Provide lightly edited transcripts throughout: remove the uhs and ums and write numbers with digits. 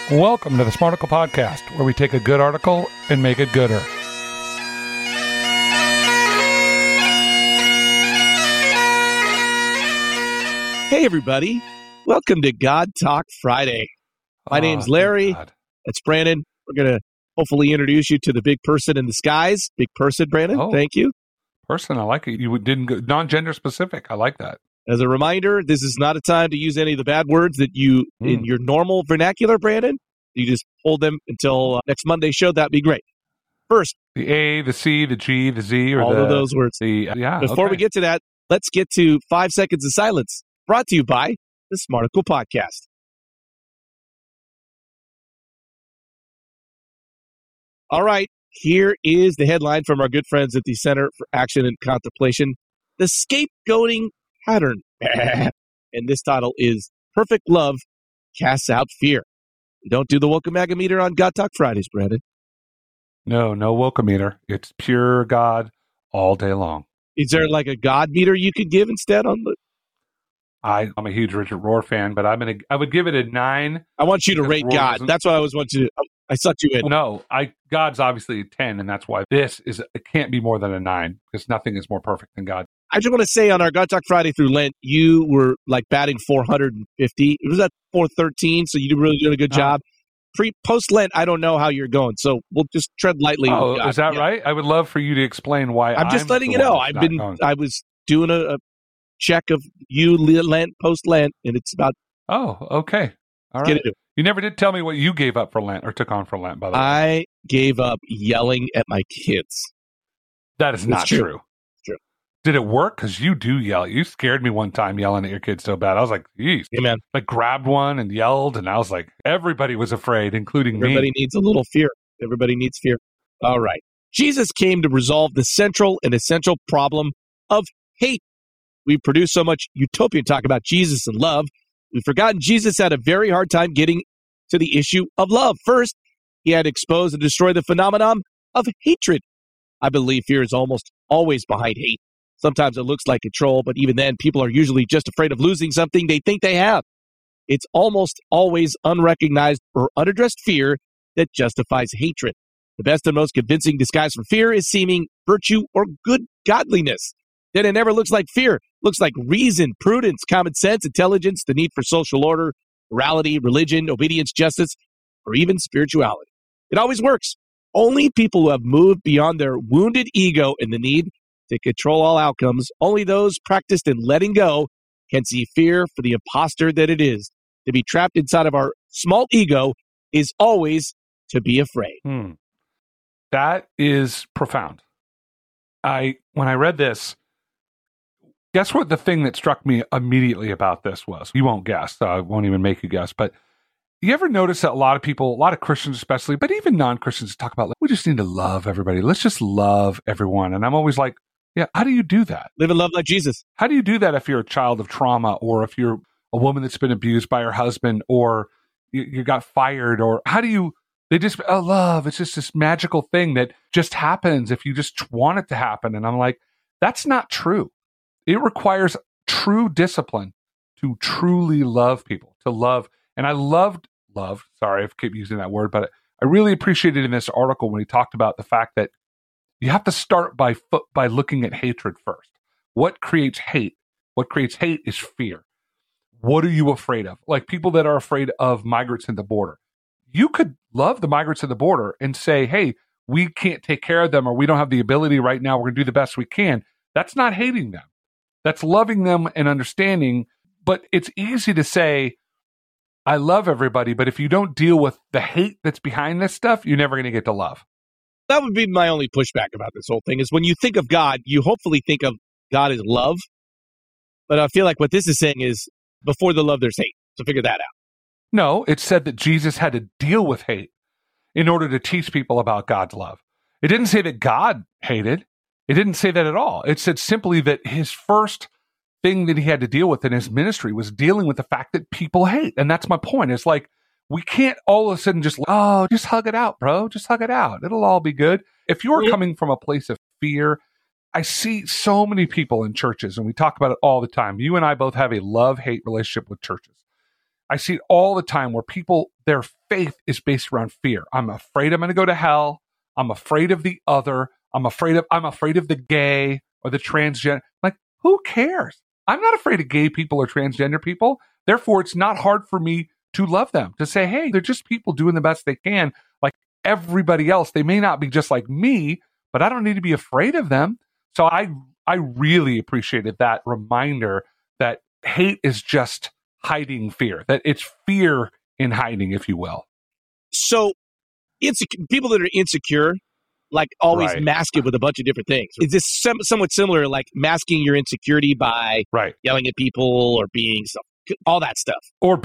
Welcome to the Smarticle Podcast, where we take a good article and make it gooder. Hey, everybody. Welcome to God Talk Friday. My name's Larry. That's Brandon. We're going to hopefully introduce you to the big person in the skies. Big person, Brandon. Oh, thank you. Person, I like it. You didn't go non-gender specific. I like that. As a reminder, this is not a time to use any of the bad words that you, in your normal vernacular, Brandon. You just hold them until next Monday's show. That'd be great. First, the A, the C, the G, the Z, or all of those words. Before we get to that, let's get to 5 seconds of silence. Brought to you by the Smarticle Podcast. All right, here is the headline from our good friends at the Center for Action and Contemplation, The Scapegoating Pattern. And this title is Perfect Love Casts Out Fear. We don't do the Woke-A-Maga meter on God Talk Fridays, Brandon. No Woke-A-meter. It's pure God all day long. Is there like a God meter you could give instead on the... I'm a huge Richard Rohr fan, but I would give it a 9. I want you to rate God. That's what I always want you to... I sucked you in. No, God's obviously a 10, and that's why it can't be more than a 9, because nothing is more perfect than God. I just want to say on our God Talk Friday through Lent, you were like batting 450. It was at 413, so you really did a good job. Post-Lent, I don't know how you're going, so we'll just tread lightly. Oh, is that right? I would love for you to explain why. I'm just letting you know. I was doing a check of you Lent, post-Lent, and it's about... Oh, okay. All right. You never did tell me what you gave up for Lent or took on for Lent, by the way. I gave up yelling at my kids. That is not true. Did it work? Because you do yell. You scared me one time yelling at your kids so bad. I was like, geez. Yeah, man. I grabbed one and yelled, and I was like, everybody was afraid, including me. Everybody needs a little fear. Everybody needs fear. All right. Jesus came to resolve the central and essential problem of hate. We've produced so much utopian talk about Jesus and love. We've forgotten Jesus had a very hard time getting to the issue of love. First, he had to expose and destroy the phenomenon of hatred. I believe fear is almost always behind hate. Sometimes it looks like control, but even then, people are usually just afraid of losing something they think they have. It's almost always unrecognized or unaddressed fear that justifies hatred. The best and most convincing disguise for fear is seeming virtue or good godliness. Then it never looks like fear. It looks like reason, prudence, common sense, intelligence, the need for social order, morality, religion, obedience, justice, or even spirituality. It always works. Only people who have moved beyond their wounded ego and the need to control all outcomes, only those practiced in letting go can see fear for the imposter that it is. To be trapped inside of our small ego is always to be afraid. That is profound. When I read this, guess what the thing that struck me immediately about this was? You won't guess, so I won't even make you guess, but you ever notice that a lot of people, a lot of Christians especially, but even non-Christians talk about, we just need to love everybody. Let's just love everyone. And I'm always like, yeah, how do you do that? Live and love like Jesus. How do you do that if you're a child of trauma, or if you're a woman that's been abused by her husband, or you got fired, or love, it's just this magical thing that just happens if you just want it to happen. And I'm like, that's not true. It requires true discipline to truly love people, to love. And I loved love. Sorry, I keep using that word, but I really appreciated in this article when he talked about the fact that you have to start by looking at hatred first. What creates hate? What creates hate is fear. What are you afraid of? Like people that are afraid of migrants at the border. You could love the migrants at the border and say, hey, we can't take care of them, or we don't have the ability right now. We're going to do the best we can. That's not hating them. That's loving them and understanding. But it's easy to say, I love everybody, but if you don't deal with the hate that's behind this stuff, you're never going to get to love. That would be my only pushback about this whole thing, is when you think of God, you hopefully think of God as love. But I feel like what this is saying is, before the love, there's hate. So figure that out. No, it said that Jesus had to deal with hate in order to teach people about God's love. It didn't say that God hated. It didn't say that at all. It said simply that his first thing that he had to deal with in his ministry was dealing with the fact that people hate. And that's my point. It's like, we can't all of a sudden just hug it out, bro. Just hug it out. It'll all be good. If you're coming from a place of fear, I see so many people in churches, and we talk about it all the time. You and I both have a love-hate relationship with churches. I see it all the time where people, they're faith is based around fear. I'm afraid I'm going to go to hell. I'm afraid of the other. I'm afraid of the gay or the transgender. Like, who cares? I'm not afraid of gay people or transgender people. Therefore, it's not hard for me to love them, to say, hey, they're just people doing the best they can. Like everybody else, they may not be just like me, but I don't need to be afraid of them. So I really appreciated that reminder that hate is just hiding fear, that it's fear in hiding, if you will. So people that are insecure, like always Right. mask it with a bunch of different things. Is this somewhat similar, like masking your insecurity by Right. yelling at people or being all that stuff?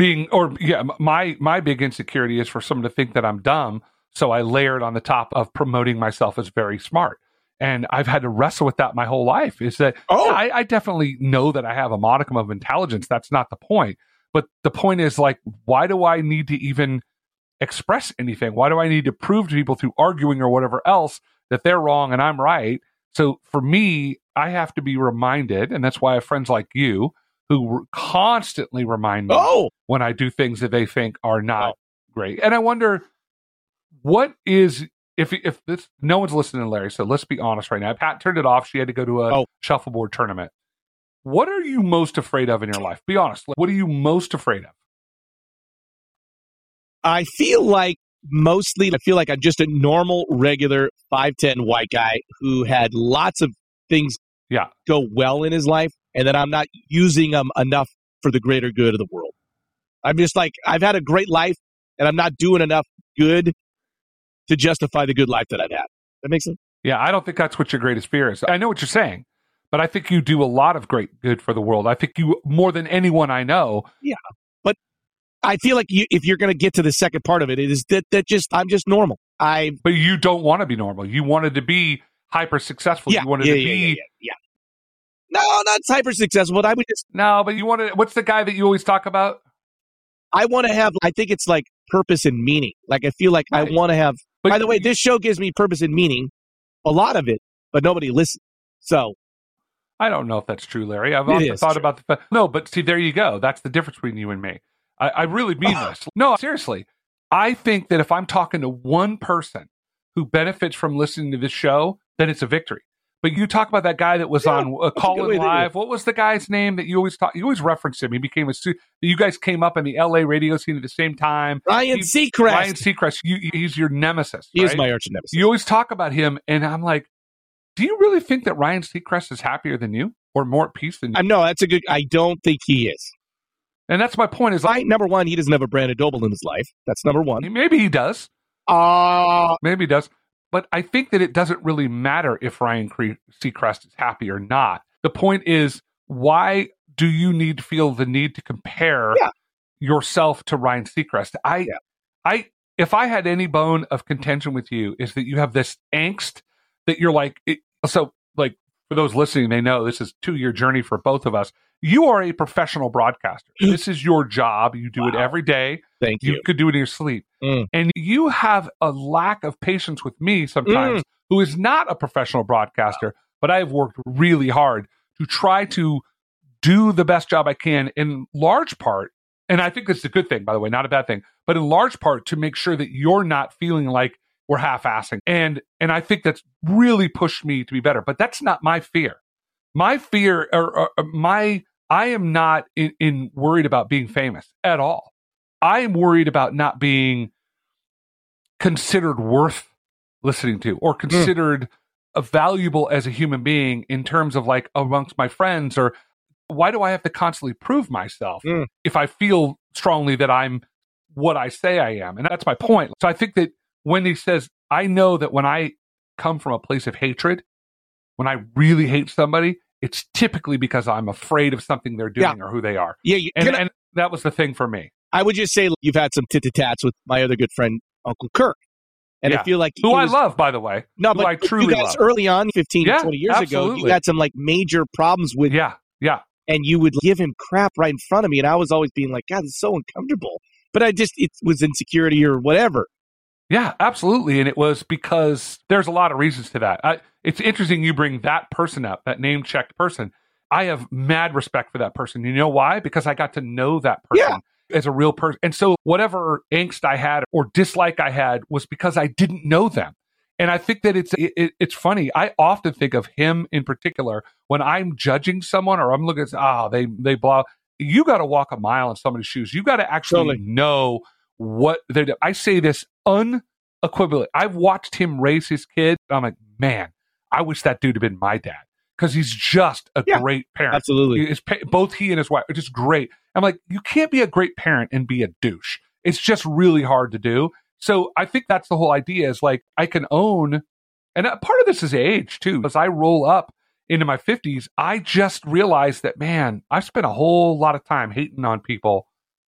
My big insecurity is for someone to think that I'm dumb. So I layer it on the top of promoting myself as very smart. And I've had to wrestle with that my whole life, is that I definitely know that I have a modicum of intelligence. That's not the point. But the point is, like, why do I need to even express anything? Why do I need to prove to people through arguing or whatever else that they're wrong and I'm right? So for me, I have to be reminded, and that's why I have friends like you who constantly remind me when I do things that they think are not great. And I wonder, what is, if this, no one's listening, Larry, so let's be honest right now. Pat turned it off. She had to go to a shuffleboard tournament. What are you most afraid of in your life? Be honest. What are you most afraid of? I feel like I'm just a normal, regular 5'10" white guy who had lots of things go well in his life, and that I'm not using them enough for the greater good of the world. I'm just like, I've had a great life, and I'm not doing enough good to justify the good life that I've had. That makes sense? Yeah, I don't think that's what your greatest fear is. I know what you're saying, but I think you do a lot of great good for the world. I think you, more than anyone I know. Yeah, but I feel like if you're going to get to the second part of it, it is that I'm just normal. But you don't want to be normal. You wanted to be hyper successful. You wanted to be. Yeah. No, not hyper successful, but I would just. No, but you wanted. What's the guy that you always talk about? I want to have, I think it's like purpose and meaning. Like, I feel like I want to have. But by the way, this show gives me purpose and meaning, a lot of it, but nobody listens. So. I don't know if that's true, Larry. I've often thought about the fact. No, but see, there you go. That's the difference between you and me. I really mean this. No, seriously. I think that if I'm talking to one person who benefits from listening to this show, then it's a victory. But you talk about that guy that was on Call-In Live. What was the guy's name that you always talk? You always reference him. He became you guys came up in the LA radio scene at the same time. Ryan Seacrest. Ryan Seacrest. He's your nemesis. He is my arch nemesis. You always talk about him, and I'm like, do you really think that Ryan Seacrest is happier than you or more at peace than you? No, that's a good. I don't think he is. And that's my point. Is like, number one, he doesn't have a Brandon Doble in his life. That's number one. Maybe he does. Maybe he does. But I think that it doesn't really matter if Ryan Seacrest is happy or not. The point is, why do you feel the need to compare yourself to Ryan Seacrest? If I had any bone of contention with you, is that you have this angst that you're like, for those listening, they know this is a 2-year journey for both of us. You are a professional broadcaster. This is your job. You do it every day. Thank you. You could do it in your sleep. And you have a lack of patience with me sometimes, who is not a professional broadcaster, but I have worked really hard to try to do the best job I can, in large part. And I think that's a good thing, by the way, not a bad thing, but in large part to make sure that you're not feeling like we're half-assing. And I think that's really pushed me to be better. But that's not my fear. My fear, I am not in worried about being famous at all. I am worried about not being considered worth listening to or considered valuable as a human being in terms of like amongst my friends. Or why do I have to constantly prove myself if I feel strongly that I'm what I say I am? And that's my point. So I think that when he says, I know that when I come from a place of hatred, when I really hate somebody, it's typically because I'm afraid of something they're doing or who they are. Yeah, and that was the thing for me. I would just say you've had some tit-to-tats with my other good friend, Uncle Kirk. And I feel like I love, by the way. No, but I truly you guys love. Early on, 15, 20 years ago, you had some like major problems with. Yeah. And you would give him crap right in front of me, and I was always being like, God, this is so uncomfortable. But it was insecurity or whatever. Yeah, absolutely. And it was because there's a lot of reasons to that. It's interesting you bring that person up, that name-checked person. I have mad respect for that person. You know why? Because I got to know that person. as a real person. And so whatever angst I had or dislike I had was because I didn't know them. And I think that it's funny. I often think of him in particular when I'm judging someone or I'm looking at, they blow. You got to walk a mile in somebody's shoes. You got to actually know what they do. I say this unequivocally. I've watched him raise his kid. I'm like, man, I wish that dude had been my dad because he's just a great parent. Absolutely. Both he and his wife are just great. I'm like, you can't be a great parent and be a douche. It's just really hard to do. So I think that's the whole idea is like I can own, and part of this is age too. As I roll up into my 50s, I just realized that, man, I've spent a whole lot of time hating on people.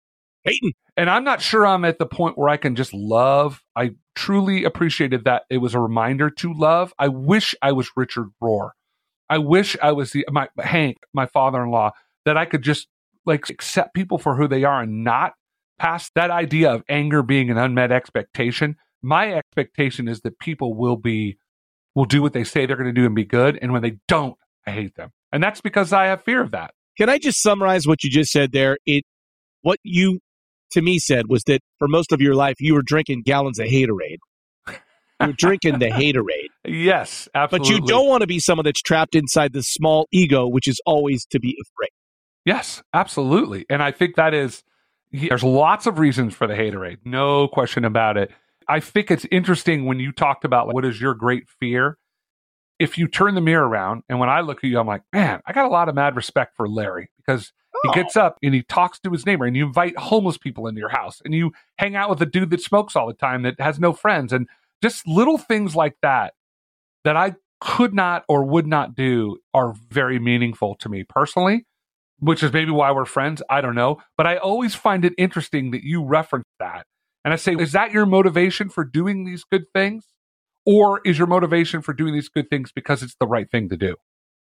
And I'm not sure I'm at the point where I can just love. I truly appreciated that it was a reminder to love. I wish I was Richard Rohr. I wish I was Hank, my father-in-law, that I could just like accept people for who they are and not past that idea of anger being an unmet expectation. My expectation is that people will do what they say they're going to do and be good. And when they don't, I hate them. And that's because I have fear of that. Can I just summarize what you just said there? What you, to me, said was that for most of your life, you were drinking gallons of Haterade. You were drinking the Haterade. Yes, absolutely. But you don't want to be someone that's trapped inside this small ego, which is always to be afraid. Yes, absolutely. And I think there's lots of reasons for the Haterade. No question about it. I think it's interesting when you talked about what is your great fear. If you turn the mirror around, and when I look at you, I'm like, man, I got a lot of mad respect for Larry because he gets up and he talks to his neighbor and you invite homeless people into your house and you hang out with a dude that smokes all the time that has no friends and just little things like that I could not or would not do are very meaningful to me personally, which is maybe why we're friends. I don't know. But I always find it interesting that you reference that. And I say, is that your motivation for doing these good things? Or is your motivation for doing these good things because it's the right thing to do?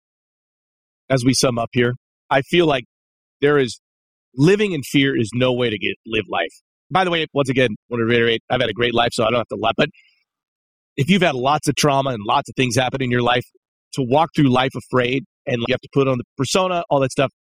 As we sum up here, I feel like living in fear is no way to live life. By the way, once again, I want to reiterate, I've had a great life, so I don't have to lie. But if you've had lots of trauma and lots of things happen in your life, to walk through life afraid and you have to put on the persona, all that stuff,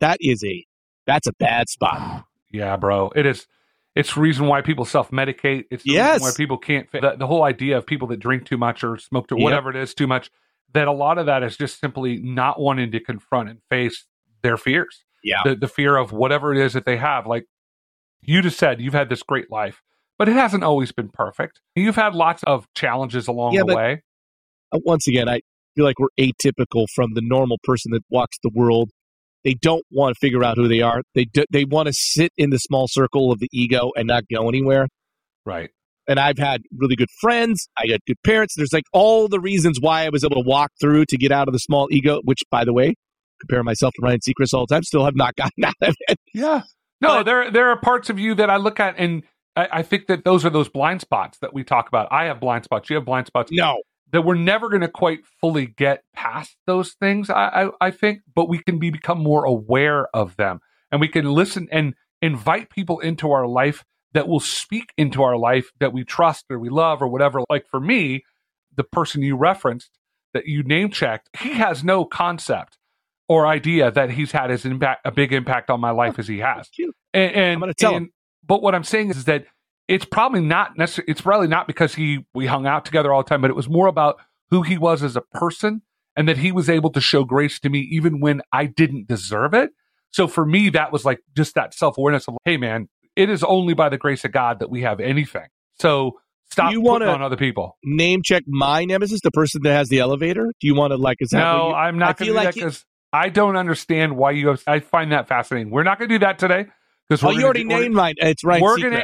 that's a bad spot. Yeah, bro. It is. It's the reason why people self-medicate. It's the reason why people can't the whole idea of people that drink too much or smoke too whatever it is too much, that a lot of that is just simply not wanting to confront and face their fears. Yeah. The fear of whatever it is that they have. Like you just said, you've had this great life, but it hasn't always been perfect. You've had lots of challenges along the way. Once again, I feel like we're atypical from the normal person that walks the world. They don't want to figure out who they are. They want to sit in the small circle of the ego and not go anywhere. Right. And I've had really good friends. I got good parents. There's like all the reasons why I was able to walk through to get out of the small ego, which, by the way, compare myself to Ryan Seacrest all the time, still have not gotten out of it. Yeah. No, there are parts of you that I look at, and I think that those are those blind spots that we talk about. I have blind spots. You have blind spots. No. That we're never going to quite fully get past those things, I think, but we can become more aware of them. And we can listen and invite people into our life that will speak into our life that we trust or we love or whatever. Like for me, the person you referenced that you name checked, he has no concept or idea that he's had a big impact on my life as he has. And I'm going to tell him. But what I'm saying is that it's probably not necessarily. It's probably not because we hung out together all the time, but it was more about who he was as a person, and that he was able to show grace to me even when I didn't deserve it. So for me, that was like just that self-awareness of, hey, man, it is only by the grace of God that we have anything. So stop putting on other people. Name check my nemesis, the person that has the elevator. Do you want to like? Is that no, I'm not going to do that because I don't understand why you have. I find that fascinating. We're not going to do that today. You already named mine. It's right. We're going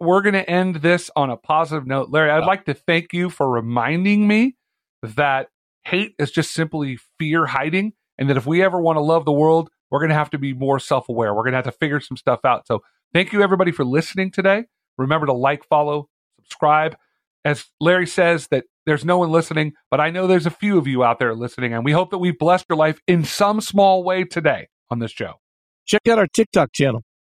to end this on a positive note. Larry, I'd like to thank you for reminding me that hate is just simply fear hiding, and that if we ever want to love the world, we're going to have to be more self-aware. We're going to have to figure some stuff out. So thank you, everybody, for listening today. Remember to like, follow, subscribe. As Larry says, that there's no one listening, but I know there's a few of you out there listening, and we hope that we've blessed your life in some small way today on this show. Check out our TikTok channel.